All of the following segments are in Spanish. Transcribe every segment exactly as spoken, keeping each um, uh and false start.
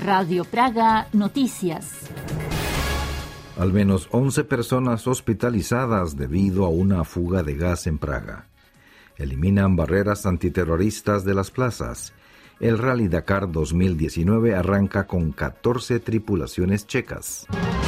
Radio Praga Noticias. Al menos once personas hospitalizadas debido a una fuga de gas en Praga. Eliminan barreras antiterroristas de las plazas. El Rally Dakar dos mil diecinueve arranca con catorce tripulaciones checas.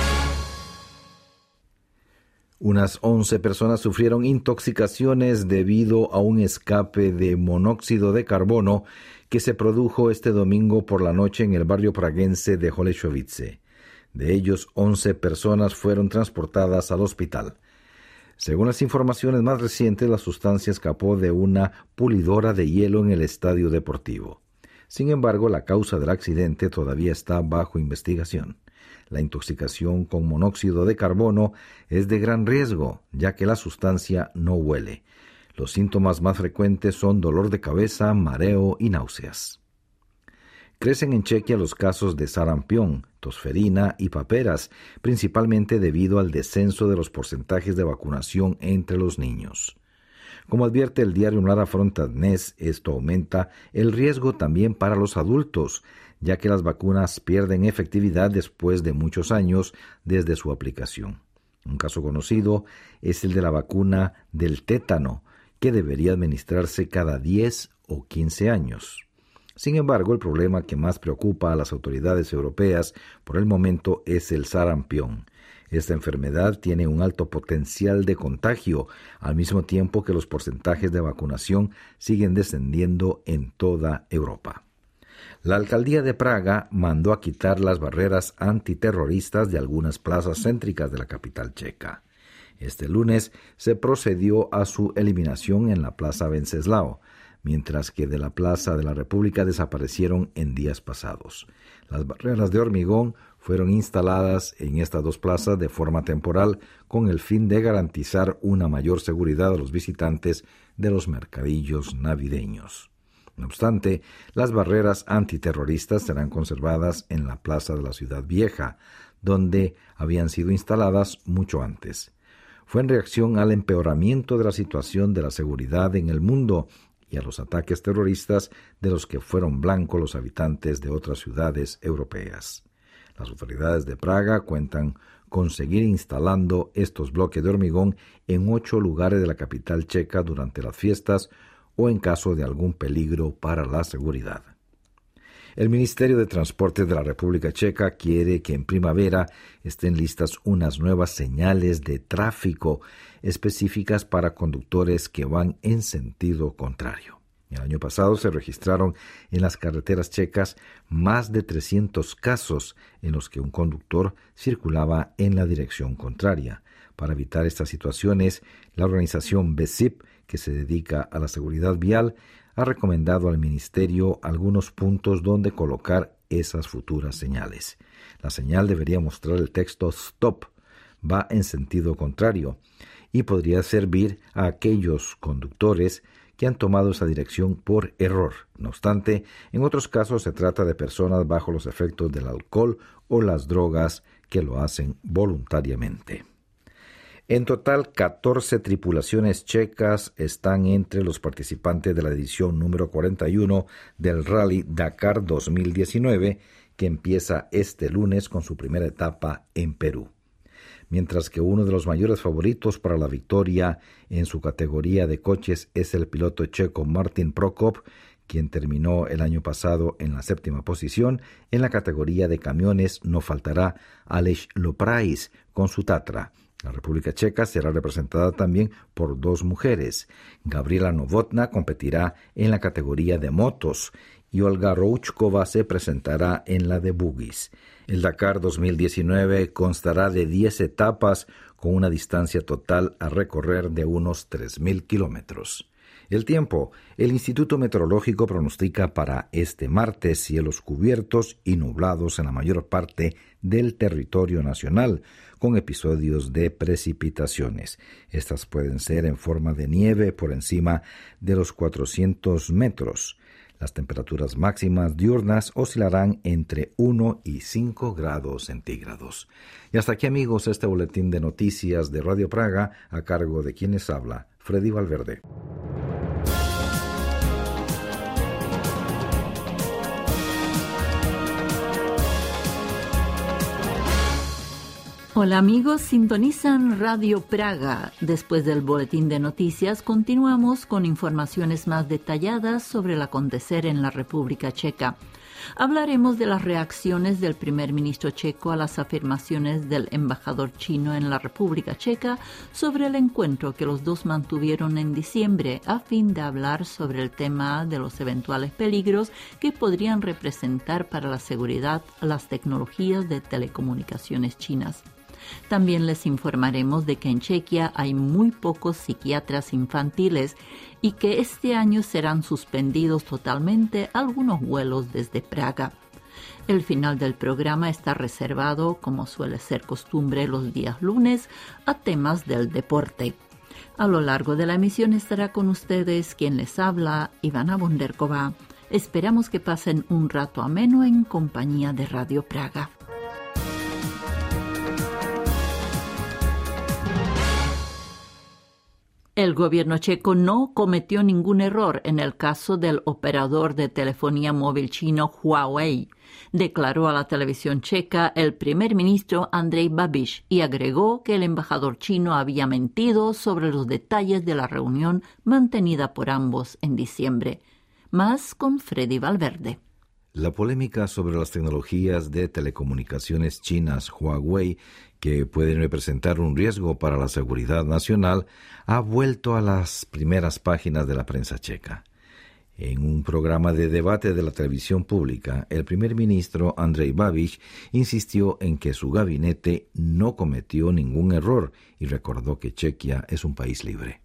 Unas once personas sufrieron intoxicaciones debido a un escape de monóxido de carbono que se produjo este domingo por la noche en el barrio praguense de Holešovice. De ellos, once personas fueron transportadas al hospital. Según las informaciones más recientes, la sustancia escapó de una pulidora de hielo en el estadio deportivo. Sin embargo, la causa del accidente todavía está bajo investigación. La intoxicación con monóxido de carbono es de gran riesgo, ya que la sustancia no huele. Los síntomas más frecuentes son dolor de cabeza, mareo y náuseas. Crecen en Chequia los casos de sarampión, tosferina y paperas, principalmente debido al descenso de los porcentajes de vacunación entre los niños. Como advierte el diario Mlada Fronta Dnes, esto aumenta el riesgo también para los adultos, ya que las vacunas pierden efectividad después de muchos años desde su aplicación. Un caso conocido es el de la vacuna del tétano, que debería administrarse cada diez o quince años. Sin embargo, el problema que más preocupa a las autoridades europeas por el momento es el sarampión. Esta enfermedad tiene un alto potencial de contagio, al mismo tiempo que los porcentajes de vacunación siguen descendiendo en toda Europa. La alcaldía de Praga mandó a quitar las barreras antiterroristas de algunas plazas céntricas de la capital checa. Este lunes se procedió a su eliminación en la Plaza Wenceslao, mientras que de la Plaza de la República desaparecieron en días pasados. Las barreras de hormigón fueron instaladas en estas dos plazas de forma temporal con el fin de garantizar una mayor seguridad a los visitantes de los mercadillos navideños. No obstante, las barreras antiterroristas serán conservadas en la Plaza de la Ciudad Vieja, donde habían sido instaladas mucho antes. Fue en reacción al empeoramiento de la situación de la seguridad en el mundo y a los ataques terroristas de los que fueron blancos los habitantes de otras ciudades europeas. Las autoridades de Praga cuentan con seguir instalando estos bloques de hormigón en ocho lugares de la capital checa durante las fiestas o en caso de algún peligro para la seguridad. El Ministerio de Transportes de la República Checa quiere que en primavera estén listas unas nuevas señales de tráfico específicas para conductores que van en sentido contrario. El año pasado se registraron en las carreteras checas más de trescientos casos en los que un conductor circulaba en la dirección contraria. Para evitar estas situaciones, la organización B S I P, que se dedica a la seguridad vial, ha recomendado al Ministerio algunos puntos donde colocar esas futuras señales. La señal debería mostrar el texto Stop, va en sentido contrario, y podría servir a aquellos conductores que han tomado esa dirección por error. No obstante, en otros casos se trata de personas bajo los efectos del alcohol o las drogas que lo hacen voluntariamente. En total, catorce tripulaciones checas están entre los participantes de la edición número cuarenta y uno del Rally Dakar dos mil diecinueve, que empieza este lunes con su primera etapa en Perú. Mientras que uno de los mayores favoritos para la victoria en su categoría de coches es el piloto checo Martin Prokop, quien terminó el año pasado en la séptima posición. En la categoría de camiones no faltará Aleš Loprais con su Tatra. La República Checa será representada también por dos mujeres. Gabriela Novotná competirá en la categoría de motos y Olga Rouchkova se presentará en la de buggies. El Dakar dos mil diecinueve constará de diez etapas con una distancia total a recorrer de unos tres mil kilómetros. El tiempo. El Instituto Meteorológico pronostica para este martes cielos cubiertos y nublados en la mayor parte del territorio nacional, con episodios de precipitaciones. Estas pueden ser en forma de nieve por encima de los cuatrocientos metros. Las temperaturas máximas diurnas oscilarán entre uno y cinco grados centígrados. Y hasta aquí, amigos, este boletín de noticias de Radio Praga, a cargo de quienes habla Freddy Valverde. Hola amigos, sintonizan Radio Praga. Después del boletín de noticias, continuamos con informaciones más detalladas sobre el acontecer en la República Checa. Hablaremos de las reacciones del primer ministro checo a las afirmaciones del embajador chino en la República Checa sobre el encuentro que los dos mantuvieron en diciembre a fin de hablar sobre el tema de los eventuales peligros que podrían representar para la seguridad las tecnologías de telecomunicaciones chinas. También les informaremos de que en Chequia hay muy pocos psiquiatras infantiles y que este año serán suspendidos totalmente algunos vuelos desde Praga. El final del programa está reservado, como suele ser costumbre los días lunes, a temas del deporte. A lo largo de la emisión estará con ustedes quien les habla, Ivana Bonderkova. Esperamos que pasen un rato ameno en compañía de Radio Praga. El gobierno checo no cometió ningún error en el caso del operador de telefonía móvil chino Huawei, declaró a la televisión checa el primer ministro Andrej Babiš y agregó que el embajador chino había mentido sobre los detalles de la reunión mantenida por ambos en diciembre. Más con Freddy Valverde. La polémica sobre las tecnologías de telecomunicaciones chinas Huawei, que pueden representar un riesgo para la seguridad nacional, ha vuelto a las primeras páginas de la prensa checa. En un programa de debate de la televisión pública, el primer ministro Andrej Babiš insistió en que su gabinete no cometió ningún error y recordó que Chequia es un país libre.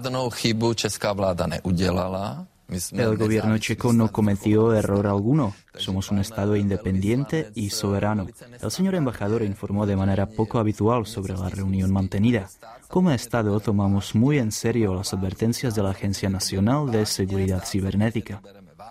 El gobierno checo no cometió error alguno. Somos un Estado independiente y soberano. El señor embajador informó de manera poco habitual sobre la reunión mantenida. Como Estado tomamos muy en serio las advertencias de la Agencia Nacional de Seguridad Cibernética.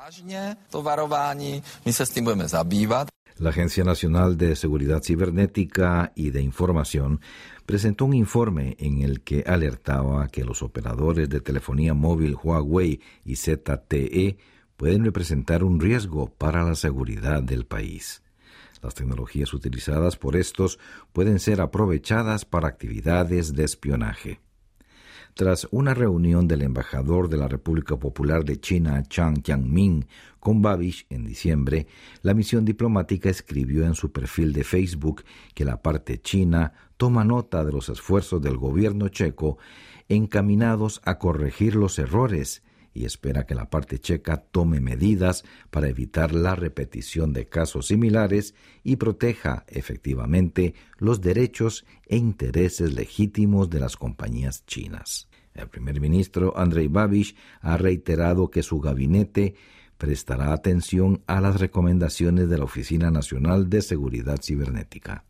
La Agencia Nacional de Seguridad Cibernética y de Información presentó un informe en el que alertaba que los operadores de telefonía móvil Huawei y Z T E pueden representar un riesgo para la seguridad del país. Las tecnologías utilizadas por estos pueden ser aprovechadas para actividades de espionaje. Tras una reunión del embajador de la República Popular de China, Zhang Jianming, con Babiš en diciembre, la misión diplomática escribió en su perfil de Facebook que la parte china toma nota de los esfuerzos del gobierno checo encaminados a corregir los errores y espera que la parte checa tome medidas para evitar la repetición de casos similares y proteja efectivamente los derechos e intereses legítimos de las compañías chinas. El primer ministro Andrej Babiš ha reiterado que su gabinete prestará atención a las recomendaciones de la Oficina Nacional de Seguridad Cibernética.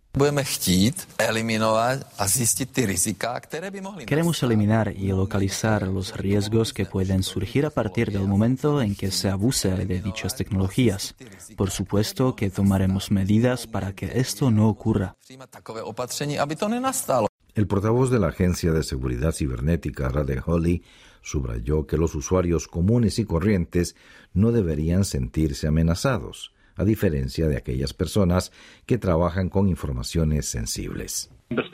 Queremos eliminar y localizar los riesgos que pueden surgir a partir del momento en que se abuse de dichas tecnologías. Por supuesto que tomaremos medidas para que esto no ocurra. El portavoz de la Agencia de Seguridad Cibernética, Radek Holly, subrayó que los usuarios comunes y corrientes no deberían sentirse amenazados, a diferencia de aquellas personas que trabajan con informaciones sensibles.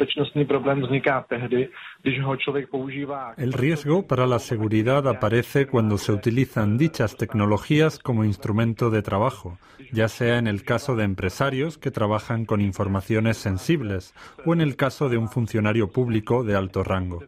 El riesgo para la seguridad aparece cuando se utilizan dichas tecnologías como instrumento de trabajo, ya sea en el caso de empresarios que trabajan con informaciones sensibles o en el caso de un funcionario público de alto rango.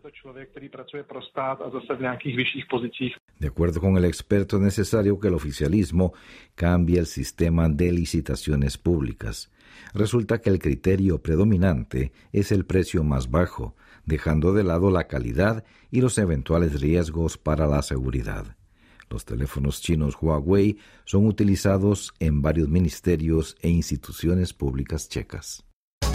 De acuerdo con el experto, es necesario que el oficialismo cambie el sistema de licitaciones públicas. Resulta que el criterio predominante es el precio más bajo, dejando de lado la calidad y los eventuales riesgos para la seguridad. Los teléfonos chinos Huawei son utilizados en varios ministerios e instituciones públicas checas.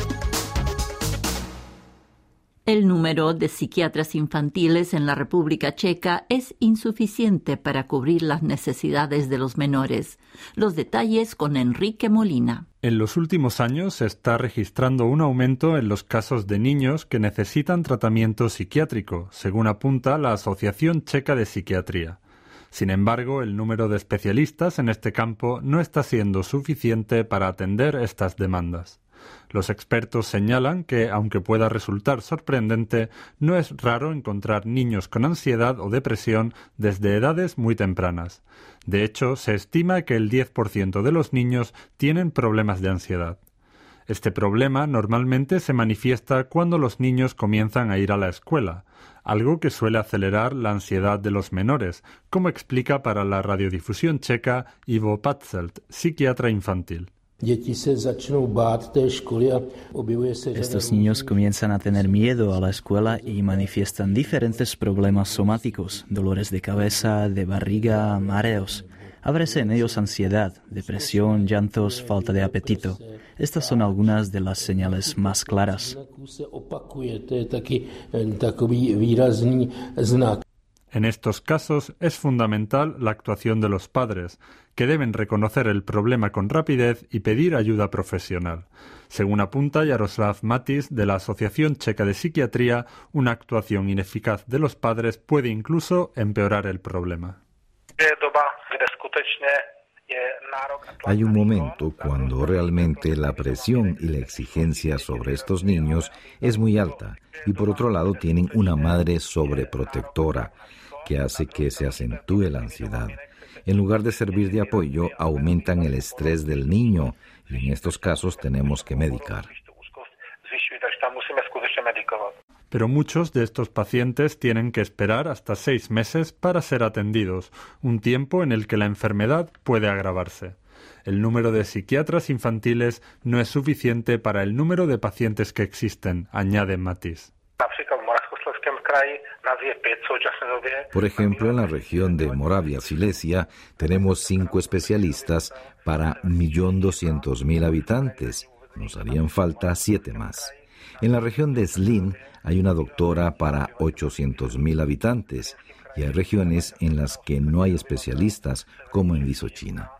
El número de psiquiatras infantiles en la República Checa es insuficiente para cubrir las necesidades de los menores. Los detalles con Enrique Molina. En los últimos años se está registrando un aumento en los casos de niños que necesitan tratamiento psiquiátrico, según apunta la Asociación Checa de Psiquiatría. Sin embargo, el número de especialistas en este campo no está siendo suficiente para atender estas demandas. Los expertos señalan que, aunque pueda resultar sorprendente, no es raro encontrar niños con ansiedad o depresión desde edades muy tempranas. De hecho, se estima que el diez por ciento de los niños tienen problemas de ansiedad. Este problema normalmente se manifiesta cuando los niños comienzan a ir a la escuela, algo que suele acelerar la ansiedad de los menores, como explica para la radiodifusión checa Ivo Patzelt, psiquiatra infantil. Estos niños comienzan a tener miedo a la escuela y manifiestan diferentes problemas somáticos, dolores de cabeza, de barriga, mareos. Aparece en ellos ansiedad, depresión, llantos, falta de apetito. Estas son algunas de las señales más claras. En estos casos es fundamental la actuación de los padres, que deben reconocer el problema con rapidez y pedir ayuda profesional. Según apunta Jaroslav Matis, de la Asociación Checa de Psiquiatría, una actuación ineficaz de los padres puede incluso empeorar el problema. Hay un momento cuando realmente la presión y la exigencia sobre estos niños es muy alta y por otro lado tienen una madre sobreprotectora que hace que se acentúe la ansiedad. En lugar de servir de apoyo, aumentan el estrés del niño y en estos casos tenemos que medicar. Pero muchos de estos pacientes tienen que esperar hasta seis meses para ser atendidos, un tiempo en el que la enfermedad puede agravarse. El número de psiquiatras infantiles no es suficiente para el número de pacientes que existen, añade Matis. Por ejemplo, en la región de Moravia-Silesia tenemos cinco especialistas para un millón doscientos mil habitantes. Nos harían falta siete más. En la región de Zlín hay una doctora para ochocientos mil habitantes y hay regiones en las que no hay especialistas, como en Vysočina.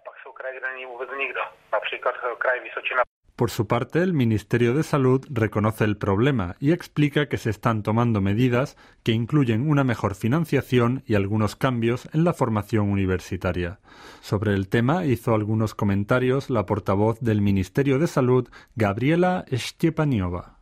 Por su parte, el Ministerio de Salud reconoce el problema y explica que se están tomando medidas que incluyen una mejor financiación y algunos cambios en la formación universitaria. Sobre el tema hizo algunos comentarios la portavoz del Ministerio de Salud, Gabriela Štepaniova.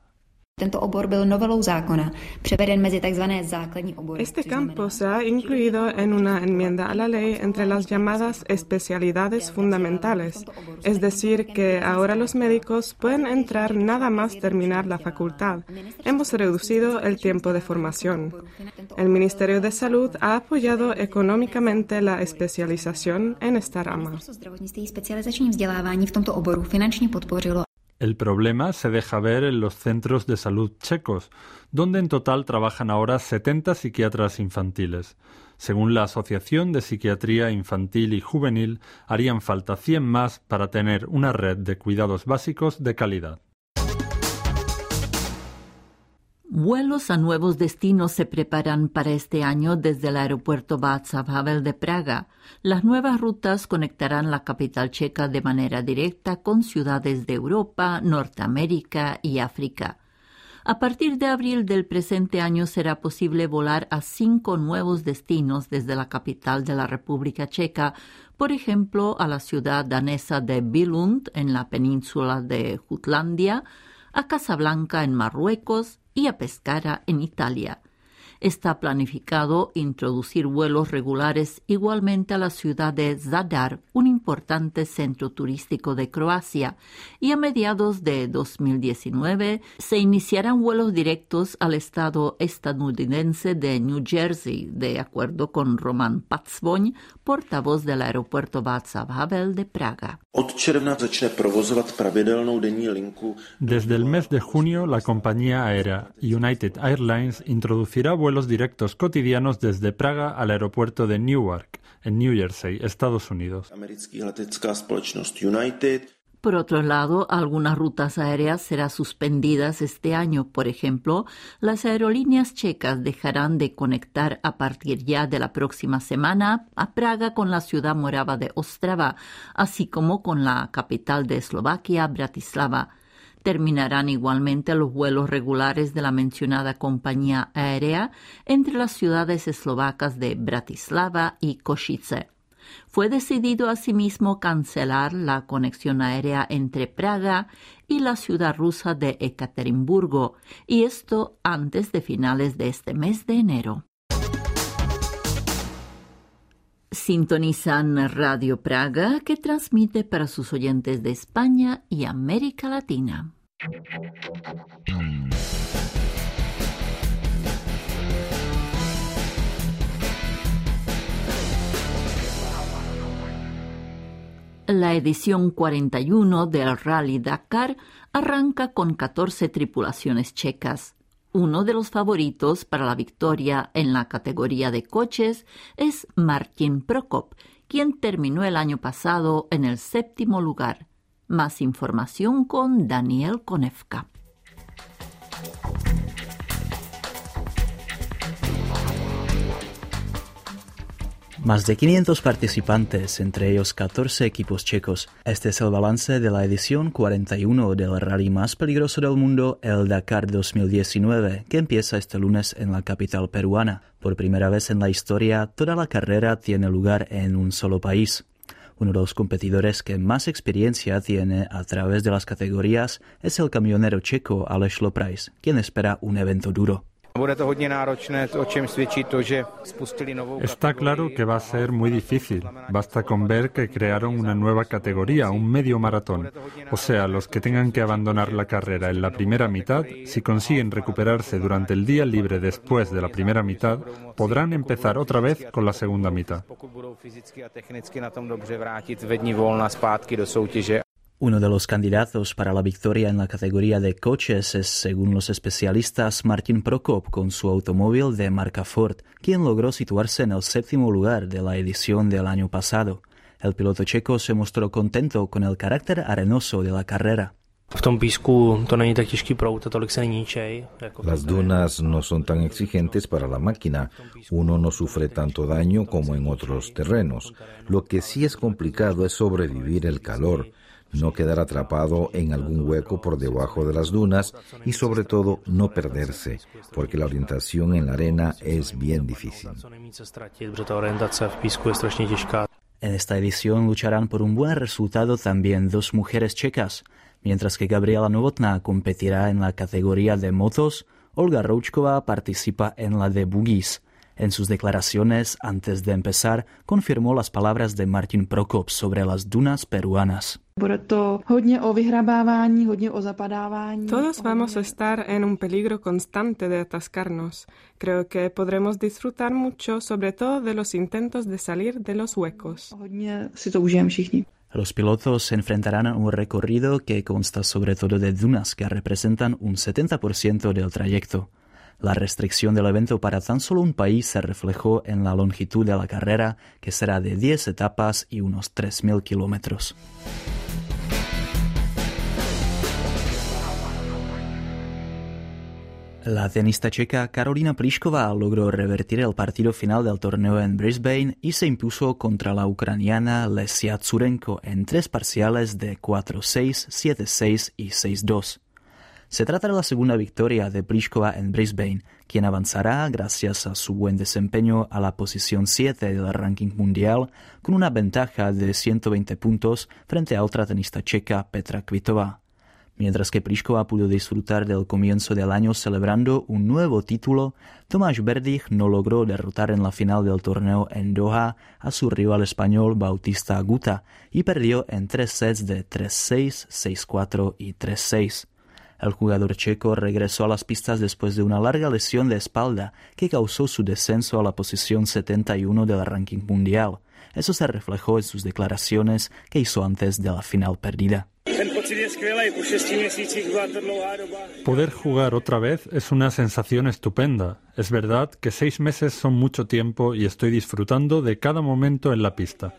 Este campo se ha incluido en una enmienda a la ley entre las llamadas especialidades fundamentales, es decir, que ahora los médicos pueden entrar nada más terminar la facultad. Hemos reducido el tiempo de formación. El Ministerio de Salud ha apoyado económicamente la especialización en esta rama. El problema se deja ver en los centros de salud checos, donde en total trabajan ahora setenta psiquiatras infantiles. Según la Asociación de Psiquiatría Infantil y Juvenil, harían falta cien más para tener una red de cuidados básicos de calidad. Vuelos a nuevos destinos se preparan para este año desde el aeropuerto Václav Havel de Praga. Las nuevas rutas conectarán la capital checa de manera directa con ciudades de Europa, Norteamérica y África. A partir de abril del presente año será posible volar a cinco nuevos destinos desde la capital de la República Checa, por ejemplo, a la ciudad danesa de Billund, en la península de Jutlandia, a Casablanca, en Marruecos, y a Pescara, en Italia. Está planificado introducir vuelos regulares igualmente a la ciudad de Zadar, un importante centro turístico de Croacia, y a mediados de dos mil diecinueve se iniciarán vuelos directos al estado estadounidense de New Jersey, de acuerdo con Roman Pacvoň, portavoz del aeropuerto Václav Havel de Praga. Desde el mes de junio, la compañía aérea United Airlines introducirá vuelos directos cotidianos desde Praga al aeropuerto de Newark, en New Jersey, Estados Unidos. Por otro lado, algunas rutas aéreas serán suspendidas este año. Por ejemplo, las aerolíneas checas dejarán de conectar a partir ya de la próxima semana a Praga con la ciudad morava de Ostrava, así como con la capital de Eslovaquia, Bratislava. Terminarán igualmente los vuelos regulares de la mencionada compañía aérea entre las ciudades eslovacas de Bratislava y Košice. Fue decidido asimismo cancelar la conexión aérea entre Praga y la ciudad rusa de Ekaterimburgo, y esto antes de finales de este mes de enero. Sintonizan Radio Praga, que transmite para sus oyentes de España y América Latina. La edición cuarenta y uno del Rally Dakar arranca con catorce tripulaciones checas. Uno de los favoritos para la victoria en la categoría de coches es Martin Prokop, quien terminó el año pasado en el séptimo lugar. Más información con Daniel Konevka. Más de quinientos participantes, entre ellos catorce equipos checos. Este es el balance de la edición cuarenta y uno del rally más peligroso del mundo, el Dakar dos mil diecinueve, que empieza este lunes en la capital peruana. Por primera vez en la historia, toda la carrera tiene lugar en un solo país. Uno de los competidores que más experiencia tiene a través de las categorías es el camionero checo Aleš Loprais, quien espera un evento duro. Está claro que va a ser muy difícil. Basta con ver que crearon una nueva categoría, un medio maratón. O sea, los que tengan que abandonar la carrera en la primera mitad, si consiguen recuperarse durante el día libre después de la primera mitad, podrán empezar otra vez con la segunda mitad. Uno de los candidatos para la victoria en la categoría de coches es, según los especialistas, Martin Prokop con su automóvil de marca Ford, quien logró situarse en el séptimo lugar de la edición del año pasado. El piloto checo se mostró contento con el carácter arenoso de la carrera. Las dunas no son tan exigentes para la máquina. Uno no sufre tanto daño como en otros terrenos. Lo que sí es complicado es sobrevivir el calor, no quedar atrapado en algún hueco por debajo de las dunas y sobre todo no perderse, porque la orientación en la arena es bien difícil. En esta edición lucharán por un buen resultado también dos mujeres checas. Mientras que Gabriela Novotná competirá en la categoría de motos, Olga Roučková participa en la de buggies. En sus declaraciones, antes de empezar, confirmó las palabras de Martin Prokop sobre las dunas peruanas. Todos vamos a estar en un peligro constante de atascarnos. Creo que podremos disfrutar mucho, sobre todo de los intentos de salir de los huecos. Los pilotos se enfrentarán a un recorrido que consta sobre todo de dunas que representan un setenta por ciento del trayecto. La restricción del evento para tan solo un país se reflejó en la longitud de la carrera, que será de diez etapas y unos tres mil kilómetros. La tenista checa Karolina Plišková logró revertir el partido final del torneo en Brisbane y se impuso contra la ucraniana Lesia Tsurenko en tres parciales de cuatro seis, siete seis y seis dos. Se trata de la segunda victoria de Plišková en Brisbane, quien avanzará, gracias a su buen desempeño, a la posición siete del ranking mundial, con una ventaja de ciento veinte puntos frente a otra tenista checa, Petra Kvitova. Mientras que Plišková pudo disfrutar del comienzo del año celebrando un nuevo título, Tomáš Berdych no logró derrotar en la final del torneo en Doha a su rival español Bautista Aguta y perdió en tres sets de tres seis, seis cuatro y tres seis. El jugador checo regresó a las pistas después de una larga lesión de espalda que causó su descenso a la posición setenta y uno del ranking mundial. Eso se reflejó en sus declaraciones que hizo antes de la final perdida. Poder jugar otra vez es una sensación estupenda. Es verdad que seis meses son mucho tiempo y estoy disfrutando de cada momento en la pista.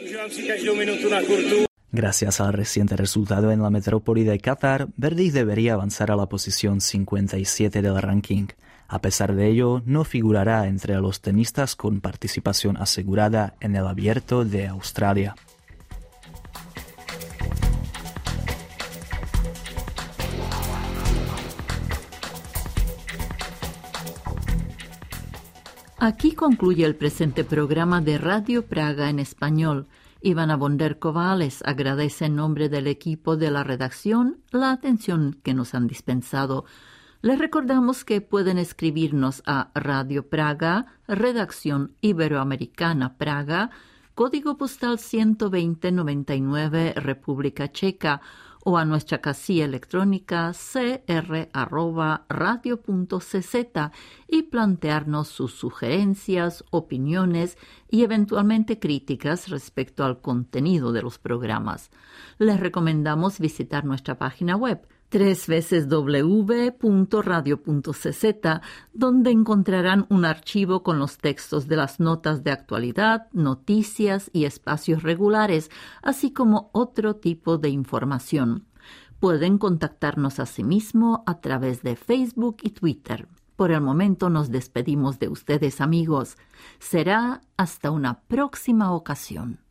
Gracias al reciente resultado en la metrópoli de Qatar, Berdych debería avanzar a la posición cincuenta y siete del ranking. A pesar de ello, no figurará entre los tenistas con participación asegurada en el Abierto de Australia. Aquí concluye el presente programa de Radio Praga en español. Ivana Bonderkova les agradece en nombre del equipo de la redacción la atención que nos han dispensado. Les recordamos que pueden escribirnos a Radio Praga, Redacción Iberoamericana Praga, Código Postal ciento veinte noventa y nueve, República Checa, o a nuestra casilla electrónica c r arroba radio punto c z y plantearnos sus sugerencias, opiniones y eventualmente críticas respecto al contenido de los programas. Les recomendamos visitar nuestra página web doble u doble u doble u punto radio punto c z, donde encontrarán un archivo con los textos de las notas de actualidad, noticias y espacios regulares, así como otro tipo de información. Pueden contactarnos asimismo a través de Facebook y Twitter. Por el momento nos despedimos de ustedes, amigos. Será hasta una próxima ocasión.